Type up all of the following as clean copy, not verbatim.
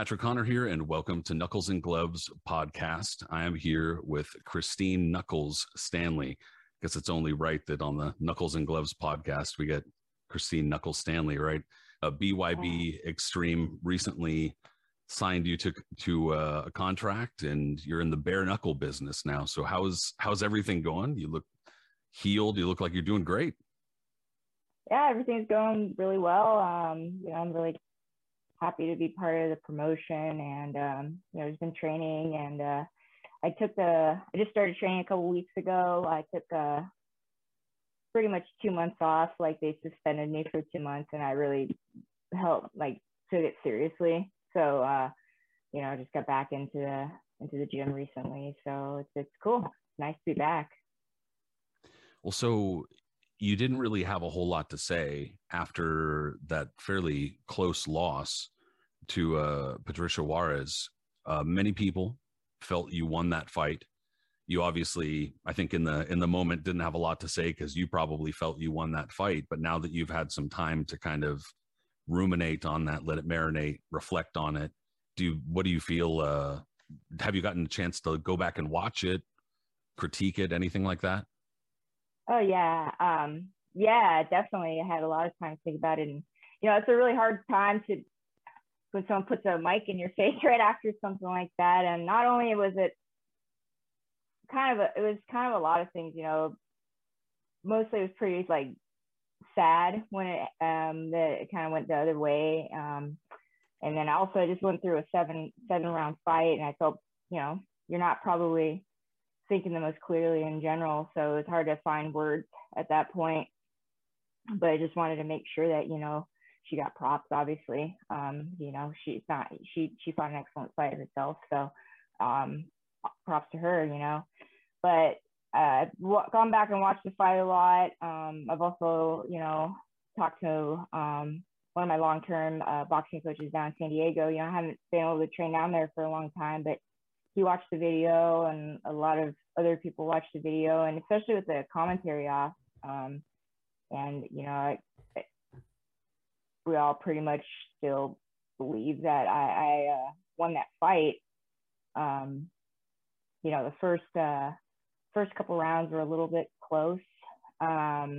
Patrick Connor here, and welcome to Knuckles and Gloves podcast. I am here with Christine Knuckles Stanley. I guess it's only right that on the Knuckles and Gloves podcast, we get Christine Knuckles Stanley, right? BYB Extreme recently signed you to a contract, and you're in the bare knuckle business now. So how's everything going? You look healed. You look like you're doing great. Yeah, everything's going really well. I'm really happy to be part of the promotion, and just been training, and I just started training a couple weeks ago. I took pretty much 2 months off. Like, they suspended me for 2 months, and I really took it seriously. So I just got back into the gym recently. So it's cool. It's nice to be back. Well, so you didn't really have a whole lot to say after that fairly close loss to Patricia Juarez. Many people felt you won that fight. You obviously, I think in the moment, didn't have a lot to say because you probably felt you won that fight. But now that you've had some time to kind of ruminate on that, let it marinate, reflect on it, what do you feel? Have you gotten a chance to go back and watch it, critique it, anything like that? Oh, yeah. Yeah, definitely. I had a lot of time to think about it. And, it's a really hard time when someone puts a mic in your face right after something like that. And not only was it kind of a lot of things, mostly it was pretty sad when it kind of went the other way. And then also I just went through a seven round fight, and I felt, you're not probably thinking the most clearly in general. So it's hard to find words at that point, but I just wanted to make sure that, she got props, obviously. She fought an excellent fight herself. So props to her, but I've gone back and watched the fight a lot. I've also, talked to one of my long-term boxing coaches down in San Diego. I haven't been able to train down there for a long time, but he watched the video, and a lot of other people watched the video, and especially with the commentary off. We all pretty much still believe that I won that fight. The first couple rounds were a little bit close, but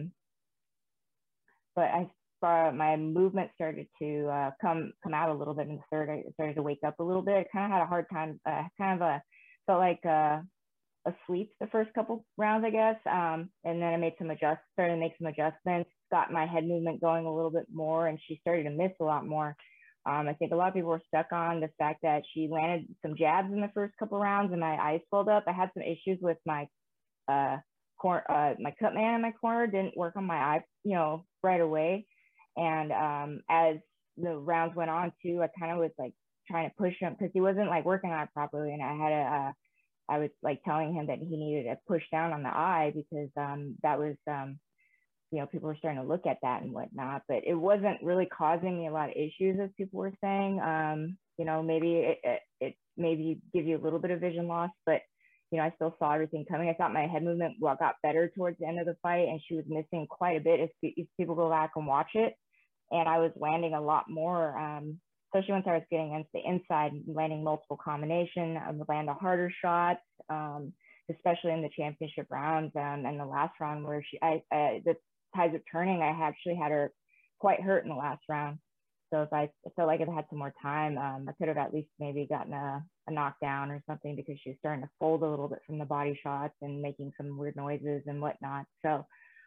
I saw my movement started to come out a little bit in the third. I started to wake up a little bit. I kind of had a hard time, felt like asleep the first couple rounds, I guess. And then I started to make some adjustments, got my head movement going a little bit more, and she started to miss a lot more. I think a lot of people were stuck on the fact that she landed some jabs in the first couple rounds and my eyes swelled up. I had some issues with my my cut man in my corner didn't work on my eye, right away. And as the rounds went on too, I kind of was trying to push him because he wasn't working on it properly, and I was telling him that he needed to push down on the eye because that was people were starting to look at that and whatnot, but it wasn't really causing me a lot of issues, as people were saying. Maybe it maybe give you a little bit of vision loss, but I still saw everything coming. I thought my head movement got better towards the end of the fight, and she was missing quite a bit if people go back and watch it. And I was landing a lot more, especially once I was getting into the inside, landing multiple combination. I would land a harder shots, especially in the championship rounds and the last round where the tides of turning. I actually had her quite hurt in the last round. So if I felt like if I had some more time, I could have at least maybe gotten a knockdown or something, because she was starting to fold a little bit from the body shots and making some weird noises and whatnot. So,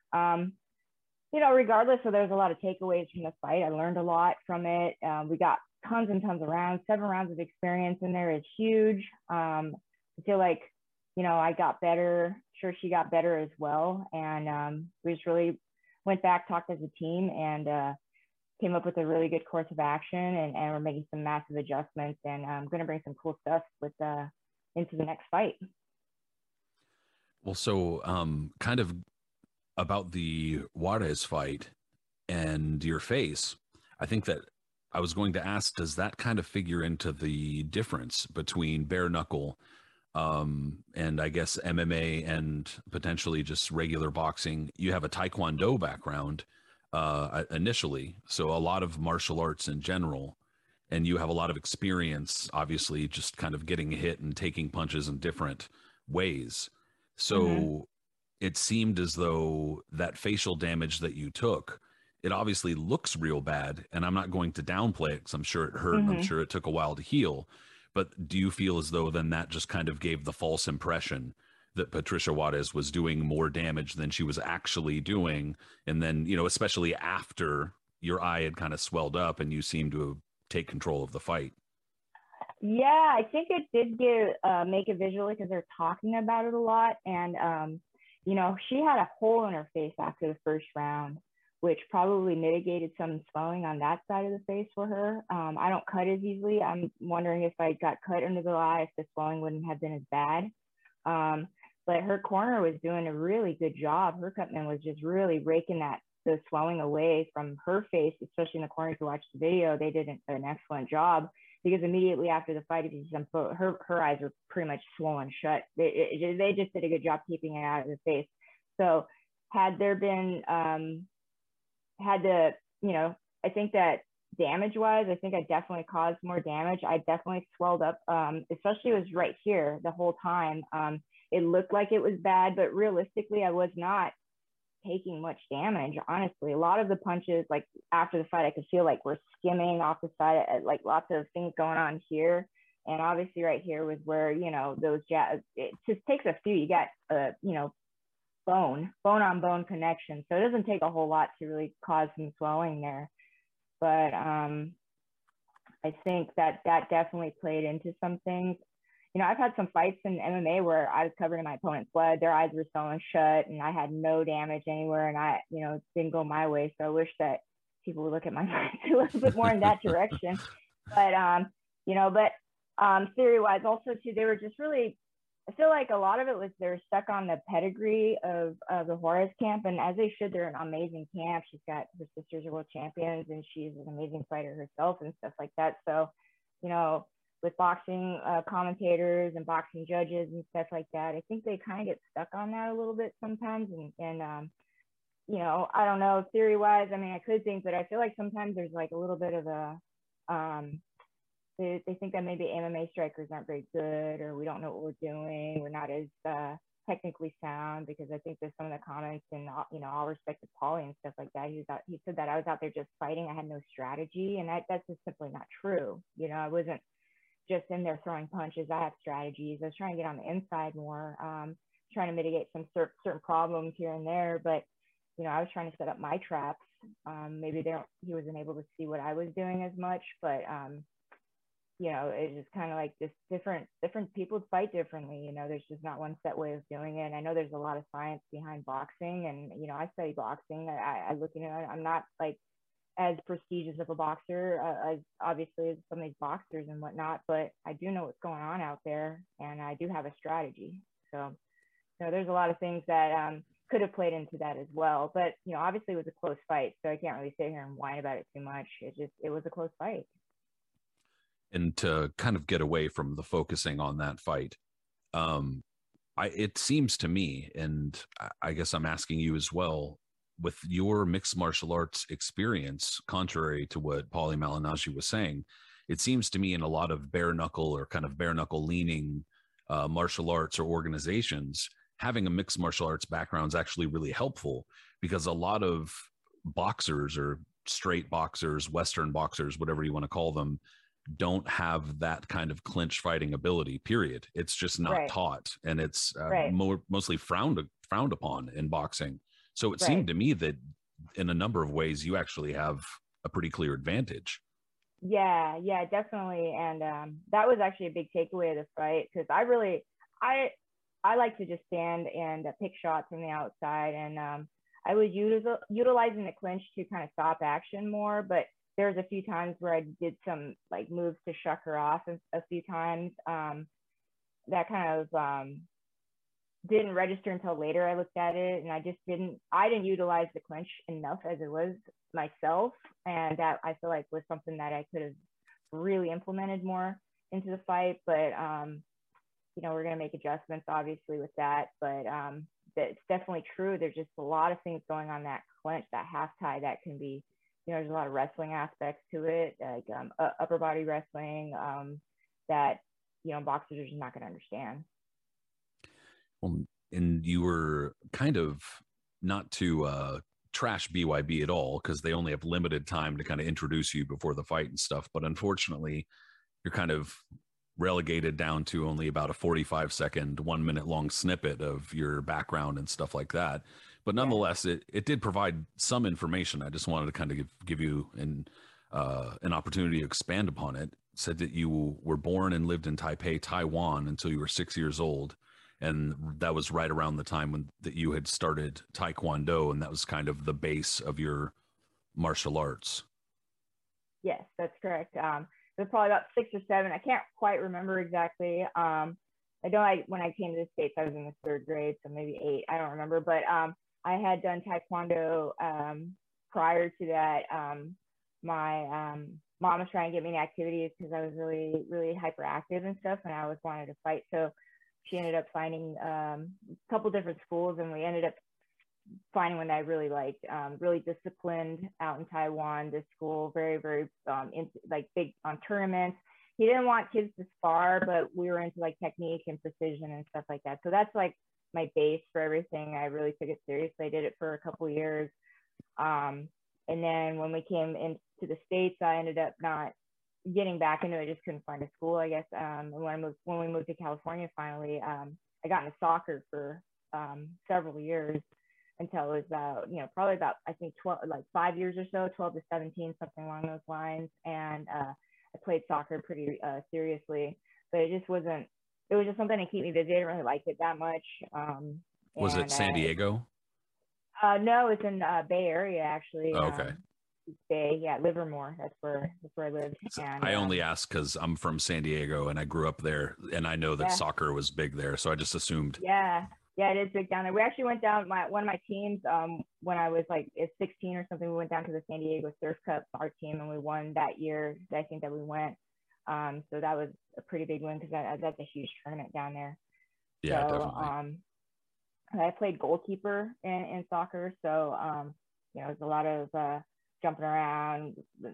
regardless, so there's a lot of takeaways from the fight. I learned a lot from it. We got tons and tons of rounds. 7 rounds of experience in there is huge. I feel like, I got better. Sure, she got better as well. And we just really went back, talked as a team, and came up with a really good course of action, and we're making some massive adjustments, and I'm going to bring some cool stuff into the next fight. Well, so kind of about the Juarez fight and your face, I think that I was going to ask, does that kind of figure into the difference between bare knuckle and I guess MMA and potentially just regular boxing? You have a Taekwondo background initially, so a lot of martial arts in general. and you have a lot of experience, obviously, just kind of getting hit and taking punches in different ways. Mm-hmm. So it seemed as though that facial damage that you took, it obviously looks real bad. And I'm not going to downplay it because I'm sure it hurt and I'm Mm-hmm. sure it took a while to heal. But do you feel as though then that just kind of gave the false impression that Patricia Juarez was doing more damage than she was actually doing? And then, especially after your eye had kind of swelled up and you seemed to take control of the fight. Yeah, I think it did make it visually because they're talking about it a lot. And she had a hole in her face after the first round, which probably mitigated some swelling on that side of the face for her. I don't cut as easily. I'm wondering if I got cut under the eye, if the swelling wouldn't have been as bad. But her corner was doing a really good job. Her cutman was just really raking the swelling away from her face, especially in the corner. If you watch the video, they did an excellent job, because immediately after the fight, her eyes were pretty much swollen shut. They just did a good job keeping it out of the face. So had there been, I think that damage wise, I think I definitely caused more damage. I definitely swelled up, especially it was right here the whole time. It looked like it was bad, but realistically, I was not taking much damage. Honestly, a lot of the punches, like after the fight, I could feel like we're skimming off the side, like lots of things going on here. And obviously right here was where, those jabs, it just takes a few. You got, bone on bone connection. So it doesn't take a whole lot to really cause some swelling there. But I think that definitely played into some things. I've had some fights in MMA where I was covering my opponent's blood, their eyes were sewn shut, and I had no damage anywhere, and it didn't go my way. So I wish that people would look at my fights a little bit more in that direction. But theory-wise, also too, they were just really, I feel like a lot of it was they're stuck on the pedigree of the Juarez camp, and as they should, they're an amazing camp. She's got, her sisters are world champions, and she's an amazing fighter herself and stuff like that. So, with boxing commentators and boxing judges and stuff like that, I think they kind of get stuck on that a little bit sometimes. And I don't know, theory wise, I mean, I could think, but I feel like sometimes there's like a little bit of they think that maybe MMA strikers aren't very good, or we don't know what we're doing. We're not as technically sound, because I think there's some of the comments, and all respect to Paulie and stuff like that. He said that I was out there just fighting. I had no strategy, and that's just simply not true. I wasn't just in there throwing punches. I have strategies. I was trying to get on the inside more, trying to mitigate some certain problems here and there. But, I was trying to set up my traps. Maybe he wasn't able to see what I was doing as much, but, it's just kind of like just different people fight differently. There's just not one set way of doing it. And I know there's a lot of science behind boxing, and, I study boxing. I look at it, I'm not like as prestigious of a boxer as obviously as some of these boxers and whatnot, but I do know what's going on out there, and I do have a strategy. So, there's a lot of things that could have played into that as well. But, obviously it was a close fight, so I can't really sit here and whine about it too much. It was a close fight. And to kind of get away from the focusing on that fight, it seems to me, and I guess I'm asking you as well, with your mixed martial arts experience, contrary to what Paulie Malignaggi was saying, it seems to me in a lot of bare knuckle or kind of bare knuckle leaning martial arts or organizations, having a mixed martial arts background is actually really helpful, because a lot of boxers or straight boxers, Western boxers, whatever you want to call them, don't have that kind of clinch fighting ability, period. It's just not Right. taught, and it's Right. mostly frowned upon in boxing. So it Right. seemed to me that in a number of ways you actually have a pretty clear advantage. Yeah, definitely. And that was actually a big takeaway of the fight, because I like to just stand and pick shots from the outside, and I was utilizing the clinch to kind of stop action more. But there's a few times where I did some like moves to shuck her off a few times. That kind of didn't register until later. I looked at it, and I didn't utilize the clinch enough as it was myself. And that, I feel like, was something that I could have really implemented more into the fight. But, we're going to make adjustments obviously with that, but it's definitely true. There's just a lot of things going on that clinch, that half tie, that can be there's a lot of wrestling aspects to it, like upper body wrestling, that, boxers are just not going to understand. Well, and you were kind of, not to trash BYB at all, because they only have limited time to kind of introduce you before the fight and stuff. But unfortunately, you're kind of relegated down to only about a 45-second, 1 minute long snippet of your background and stuff like that. But Yeah. nonetheless, it did provide some information. I just wanted to kind of give you an opportunity to expand upon it. Said that you were born and lived in Taipei, Taiwan until you were 6 years old. And that was right around the time when that you had started Taekwondo, and that was kind of the base of your martial arts. Yes, that's correct. It was probably about 6 or 7. I can't quite remember exactly. I know when I came to the States, I was in the 3rd grade, so maybe 8. I don't remember. But I had done Taekwondo prior to that. My mom was trying to get me in activities because I was really, really hyperactive and stuff, and I always wanted to fight. So she ended up finding a couple different schools, and we ended up finding one that I really liked. Really disciplined out in Taiwan. This school, very, very like big on tournaments. He didn't want kids to spar, but we were into like technique and precision and stuff like that. So that's like my base for everything. I really took it seriously. I did it for a couple of years. And then when we came into the States, I ended up not getting back into it. I just couldn't find a school, I guess. And when we moved to California, finally, I got into soccer for several years until it was about, probably about, I think 12, like 5 years or so, 12 to 17, something along those lines. And I played soccer pretty seriously, but it was just something to keep me busy. I didn't really like it that much. Was it San Diego? No, it's in Bay Area, actually. Oh, okay. Bay, yeah, Livermore. That's where I lived. And I only asked because I'm from San Diego and I grew up there, and I know that soccer was big there, so I just assumed. Yeah, it is big down there. We actually went down one of my teams when I was like 16 or something. We went down to the San Diego Surf Cup, our team, and we won that year. I think that we went. So that was a pretty big win because that's a huge tournament down there. Yeah, so, definitely. I played goalkeeper in soccer, so it was a lot of jumping around,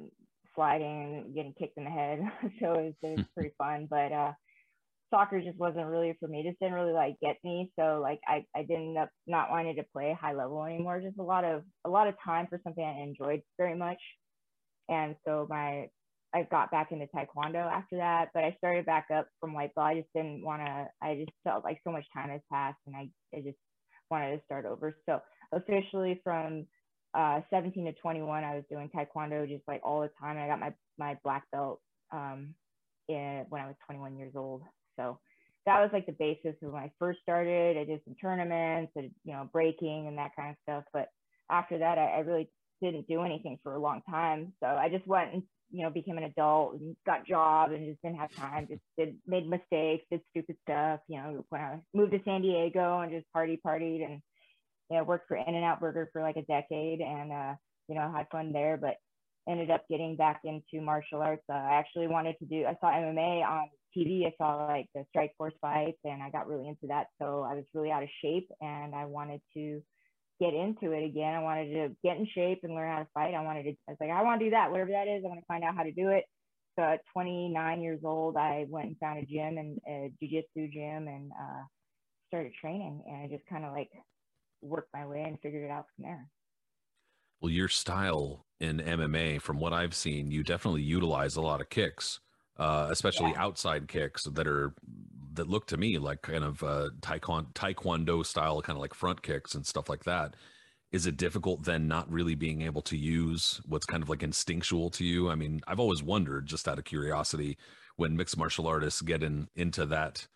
sliding, getting kicked in the head. So it was pretty fun. But soccer just wasn't really for me. Just didn't really like get me. So like I didn't end up not wanting to play high level anymore. Just a lot of time for something I enjoyed very much. And so I got back into Taekwondo after that, but I started back up from white belt. I just didn't want to. I just felt like so much time has passed, and I just wanted to start over. So officially from 17 to 21, I was doing Taekwondo just like all the time. I got my black belt when I was 21 years old. So that was like the basis of when I first started. I did some tournaments, and, breaking and that kind of stuff. But after that, I really didn't do anything for a long time. So I just went and, became an adult and got jobs and just didn't have time. Just made mistakes, did stupid stuff. When I moved to San Diego and just partied and, worked for In-N-Out Burger for like a decade and, had fun there, but ended up getting back into martial arts. I actually wanted to I saw MMA on TV. I saw like the Strikeforce fights and I got really into that. So I was really out of shape and I wanted to get into it again. I wanted to get in shape and learn how to fight. I was like, I want to do that, whatever that is. I want to find out how to do it. So at 29 years old, I went and found a gym and a jiu-jitsu gym and started training. And I just kind of like worked my way and figured it out from there. Well, your style in MMA, from what I've seen, you definitely utilize a lot of kicks, especially outside kicks that look to me like kind of taekwondo style, kind of like front kicks and stuff like that. Is it difficult then not really being able to use what's kind of like instinctual to you? I mean, I've always wondered, just out of curiosity, when mixed martial artists get into that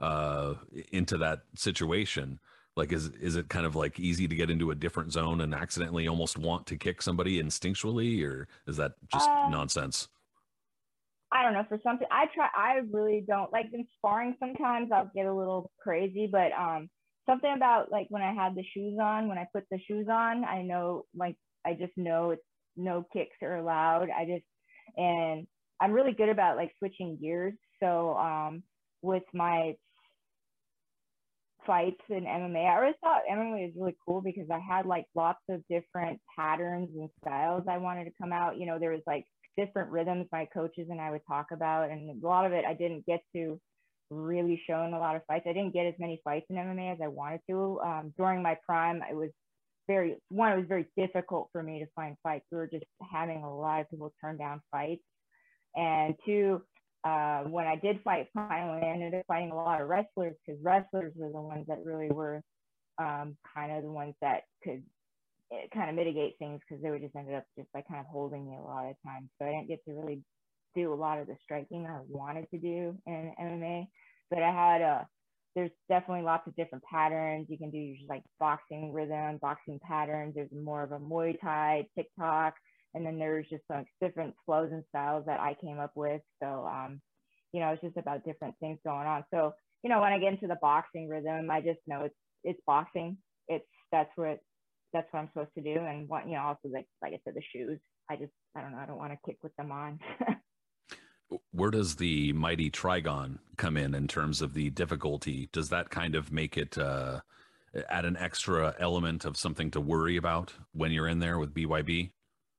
situation, like is it kind of like easy to get into a different zone and accidentally almost want to kick somebody instinctually, or is that just nonsense? I don't know. For something, I really don't like in sparring. Sometimes I'll get a little crazy, but something about like when I had the shoes on, when I put the shoes on, I know, like, I just know it's no kicks are allowed. And I'm really good about like switching gears. So with my fights in MMA. I always thought MMA was really cool because I had like lots of different patterns and styles I wanted to come out. You know, there was like different rhythms my coaches and I would talk about, and a lot of it I didn't get to really show in a lot of fights. I didn't get as many fights in MMA as I wanted to. During my prime, it was it was very difficult for me to find fights. We were just having a lot of people turn down fights, and two, when I did fight finally, I ended up fighting a lot of wrestlers because wrestlers were the ones that really were kind of the ones that could kind of mitigate things because they would just ended up just like kind of holding me a lot of times. So I didn't get to really do a lot of the striking I wanted to do in MMA. But I had there's definitely lots of different patterns. You can do like boxing rhythm, boxing patterns. There's more of a Muay Thai, TikTok, and then there's just like different flows and styles that I came up with. So, you know, it's just about different things going on. So, you know, when I get into the boxing rhythm, I just know it's boxing. That's what I'm supposed to do. And what, you know, also like I said, the shoes. I don't know. I don't want to kick with them on. Where does the mighty Trigon come in terms of the difficulty? Does that kind of make it add an extra element of something to worry about when you're in there with BYB?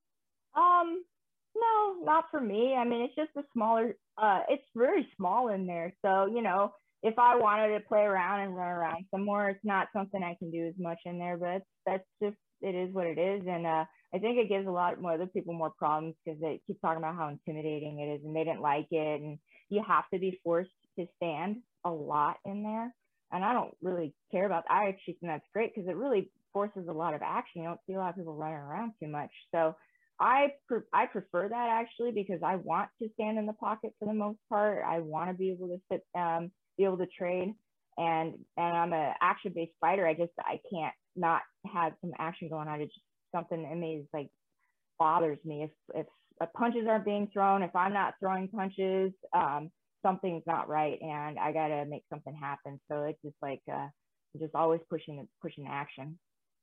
No, not for me. I mean, it's just a smaller, it's very small in there. So, you know, if I wanted to play around and run around some more, it's not something I can do as much in there, but that's just, it is what it is. And I think it gives a lot more other people more problems because they keep talking about how intimidating it is and they didn't like it. And you have to be forced to stand a lot in there. And I don't really care about that. I actually think that's great because it really forces a lot of action. You don't see a lot of people running around too much. So I prefer that actually because I want to stand in the pocket for the most part. I want to be able to sit, be able to trade, and I'm an action-based fighter. I can't not have some action going on. It's just something that me is like bothers me if punches aren't being thrown, if I'm not throwing punches, something's not right, and I gotta make something happen. So it's just like just always pushing action.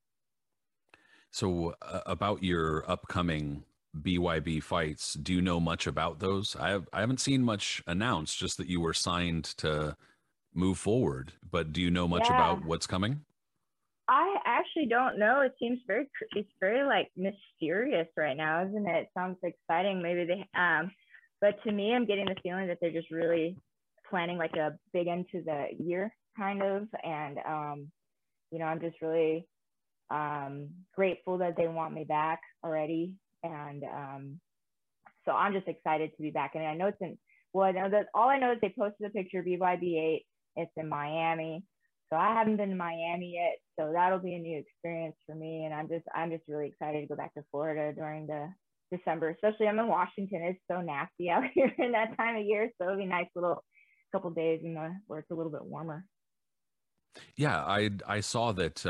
So about your upcoming BYB fights, do you know much about those? I haven't seen much announced, just that you were signed to move forward. But do you know much about what's coming? I actually don't know. It's very like mysterious right now, isn't it? It sounds exciting. Maybe but to me, I'm getting the feeling that they're just really planning like a big end to the year kind of, and you know, I'm just really grateful that they want me back already, and so I'm just excited to be back. And I know I know that all I know is they posted a picture of BYB8. It's in Miami, so I haven't been to Miami yet, so that'll be a new experience for me. And I'm just really excited to go back to Florida during the December, especially I'm in Washington. It's so nasty out here in that time of year, so it'll be a nice little couple days where it's a little bit warmer. Yeah, I saw that.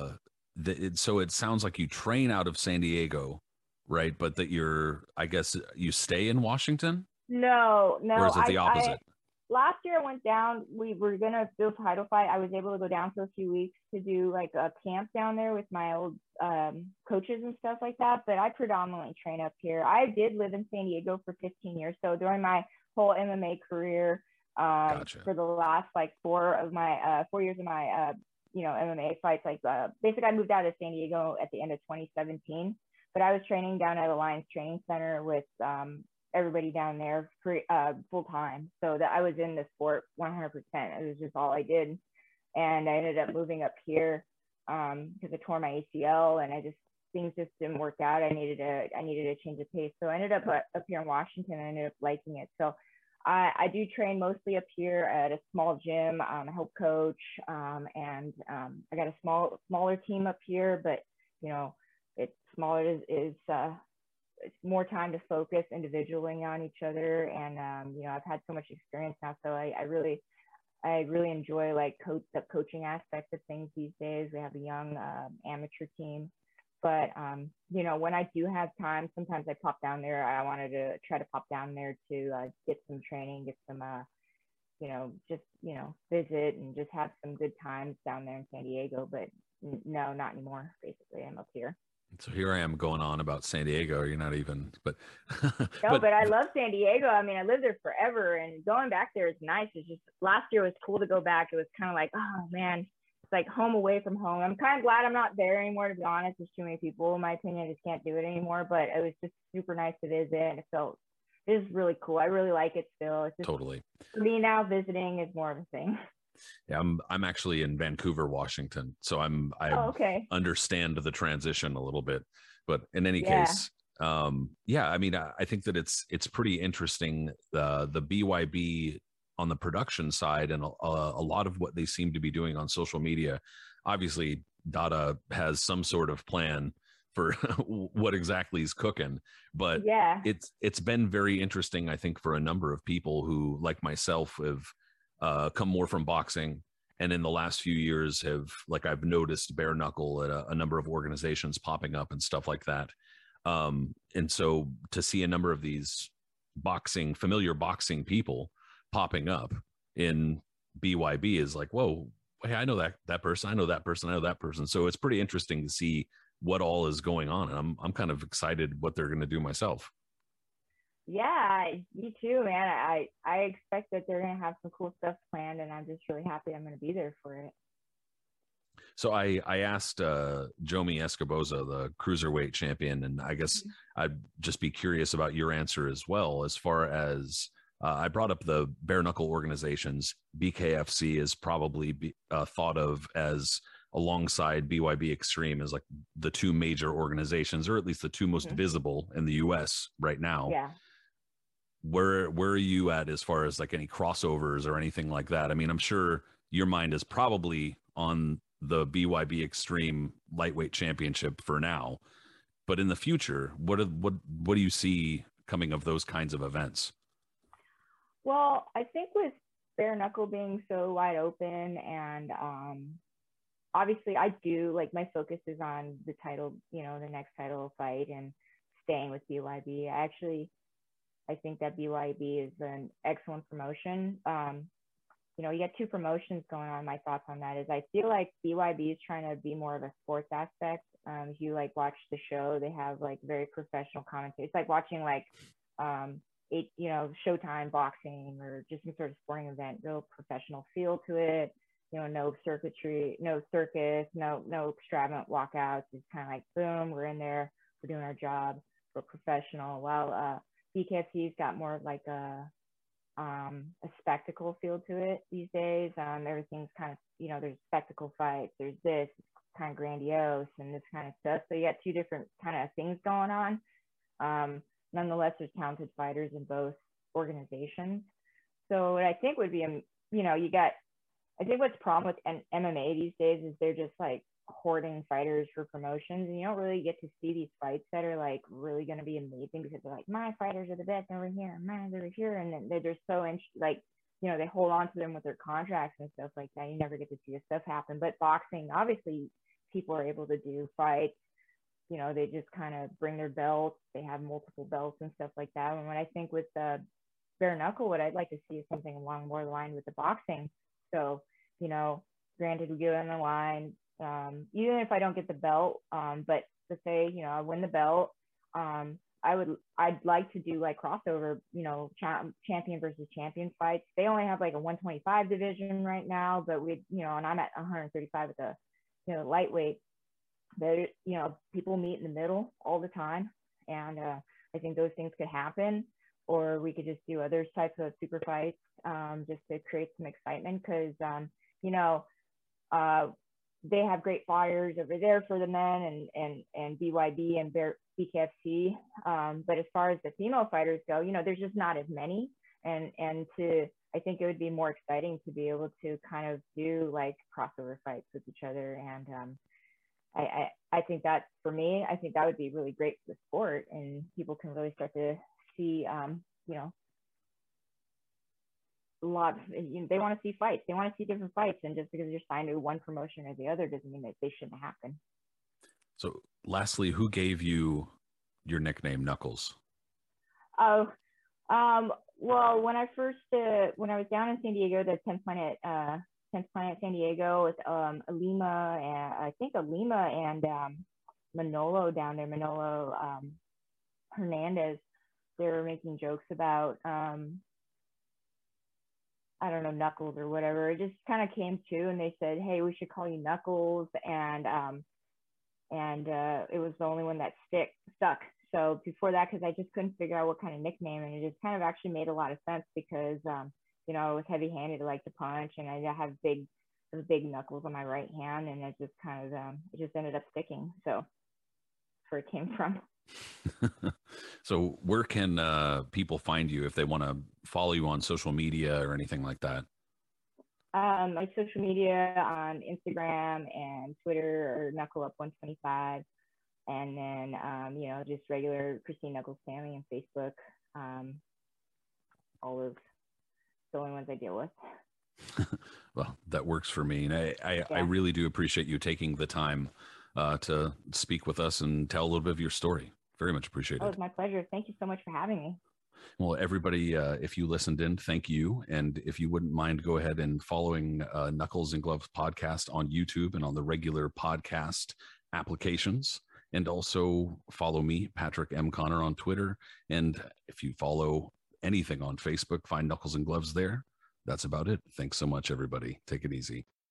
So it sounds like you train out of San Diego, right? But that I guess you stay in Washington? No, Or is it the opposite? Last year I went down. We were gonna do a title fight. I was able to go down for a few weeks to do like a camp down there with my old coaches and stuff like that. But I predominantly train up here. I did live in San Diego for 15 years. So during my whole MMA career, Gotcha. for the last like 4 years of my you know, MMA fights, like basically I moved out of San Diego at the end of 2017. But I was training down at Alliance Training Center with everybody down there full time. So that I was in the sport 100%. It was just all I did. And I ended up moving up here because I tore my ACL and things just didn't work out. I needed a change of pace. So I ended up here in Washington. I ended up liking it. So I do train mostly up here at a small gym. I help coach, and I got a smaller team up here, but you know, it's smaller is it's more time to focus individually on each other. And you know, I've had so much experience now, so I really enjoy like the coaching aspect of things these days. We have a young amateur team. But, you know, when I do have time, sometimes I pop down there. I wanted to try to pop down there to get some training, get some, you know, just, you know, visit and just have some good times down there in San Diego. But no, not anymore. Basically, I'm up here. So here I am going on about San Diego. You're not even, but. No, but I love San Diego. I mean, I lived there forever, and going back there is nice. It's just last year was cool to go back. It was kind of like, oh, man. like home away from home. I'm kind of glad I'm not there anymore, to be honest. There's too many people, in my opinion. I just can't do it anymore. But it was just super nice to visit. It is really cool. I really like it still. It's just, Totally. for me now, visiting is more of a thing. Yeah, I'm actually in Vancouver, Washington, so I okay. understand the transition a little bit. But in any Yeah. case, yeah, I mean, I think that it's pretty interesting. The BYB on the production side, and a lot of what they seem to be doing on social media. Obviously, Dada has some sort of plan for what exactly is cooking, but Yeah. it's been very interesting, I think, for a number of people who, like myself, have come more from boxing, and in the last few years have, like, I've noticed bare knuckle at a number of organizations popping up and stuff like that. And so to see a number of these familiar boxing people popping up in BYB is like, whoa, hey, I know that person, I know that person, I know that person. So it's pretty interesting to see what all is going on, and I'm kind of excited what they're going to do myself. Yeah, me too, man. I expect that they're gonna have some cool stuff planned, and I'm just really happy I'm gonna be there for it. So I asked Jomi Escoboza, the cruiserweight champion, and I guess I'd just be curious about your answer as well. As far as I brought up the bare knuckle organizations, BKFC is probably thought of as, alongside BYB Extreme, as like the two major organizations, or at least the two most visible in the U.S. right now. Yeah. Where are you at as far as like any crossovers or anything like that? I mean, I'm sure your mind is probably on the BYB Extreme Lightweight Championship for now, but in the future, what do you see coming of those kinds of events? Well, I think with bare knuckle being so wide open, and obviously I do like, my focus is on the title, the next title fight, and staying with BYB. I think that BYB is an excellent promotion. You got two promotions going on. My thoughts on that is, I feel like BYB is trying to be more of a sports aspect. If you like watch the show, they have like very professional commentary. It's like watching like Showtime boxing, or just some sort of sporting event. Real professional feel to it. No circuitry, no circus, no extravagant walkouts. It's kind of like, boom, we're in there, we're doing our job, we're professional. While BKFC's got more of like a spectacle feel to it these days. Everything's kind of, there's spectacle fights, there's this kind of grandiose and this kind of stuff. So you got two different kind of things going on. Nonetheless, there's talented fighters in both organizations. So what I think would be, I think what's the problem with MMA these days is they're just like hoarding fighters for promotions, and you don't really get to see these fights that are like really going to be amazing, because they're like, my fighters are the best over here, mine over here, and then they're so they hold on to them with their contracts and stuff like that. You never get to see this stuff happen. But boxing, obviously, people are able to do fights. They just kind of bring their belts. They have multiple belts and stuff like that. And what I think with the bare knuckle, what I'd like to see is something along more line with the boxing. So, granted, we go on the line, even if I don't get the belt, but to say, I win the belt, I'd like to do like crossover, champion versus champion fights. They only have like a 125 division right now, but and I'm at 135 at the, lightweight. But people meet in the middle all the time, and I think those things could happen. Or we could just do other types of super fights, just to create some excitement, because they have great flyers over there for the men, and BYB and BKFC. But as far as the female fighters go, there's just not as many. And I think it would be more exciting to be able to kind of do like crossover fights with each other. And I think that, for me, I think that would be really great for the sport, and people can really start to see, a lot. They want to see fights. They want to see different fights, and just because you're signed to one promotion or the other doesn't mean that they shouldn't happen. So, lastly, who gave you your nickname, Knuckles? Oh, well, when I was down in San Diego, the 10th Planet San Diego, with Alima, and I think Alima and Manolo down there, Manolo Hernandez, they were making jokes about I don't know, Knuckles or whatever. It just kind of came to, and they said, hey, we should call you Knuckles. And it was the only one that stuck. So before that, because I just couldn't figure out what kind of nickname, and it just kind of actually made a lot of sense because, you know, I was heavy-handed, I like to punch, and I have big knuckles on my right hand, and it just kind of it just ended up sticking. So that's where it came from. So where can people find you if they want to follow you on social media or anything like that? My social media on Instagram and Twitter are KnuckleUp125, and then you know, just regular Christine Knuckles Sammy on Facebook. All of the only ones I deal with. Well, that works for me, and I really do appreciate you taking the time to speak with us and tell a little bit of your story. Very much appreciated. Oh, it's my pleasure. Thank you so much for having me. Well, everybody, if you listened in, thank you. And if you wouldn't mind, go ahead and following Knuckles and Gloves podcast on YouTube and on the regular podcast applications. And also follow me, Patrick M. Connor, on Twitter. And if you follow anything on Facebook, find Knuckles and Gloves there. That's about it. Thanks so much, everybody. Take it easy.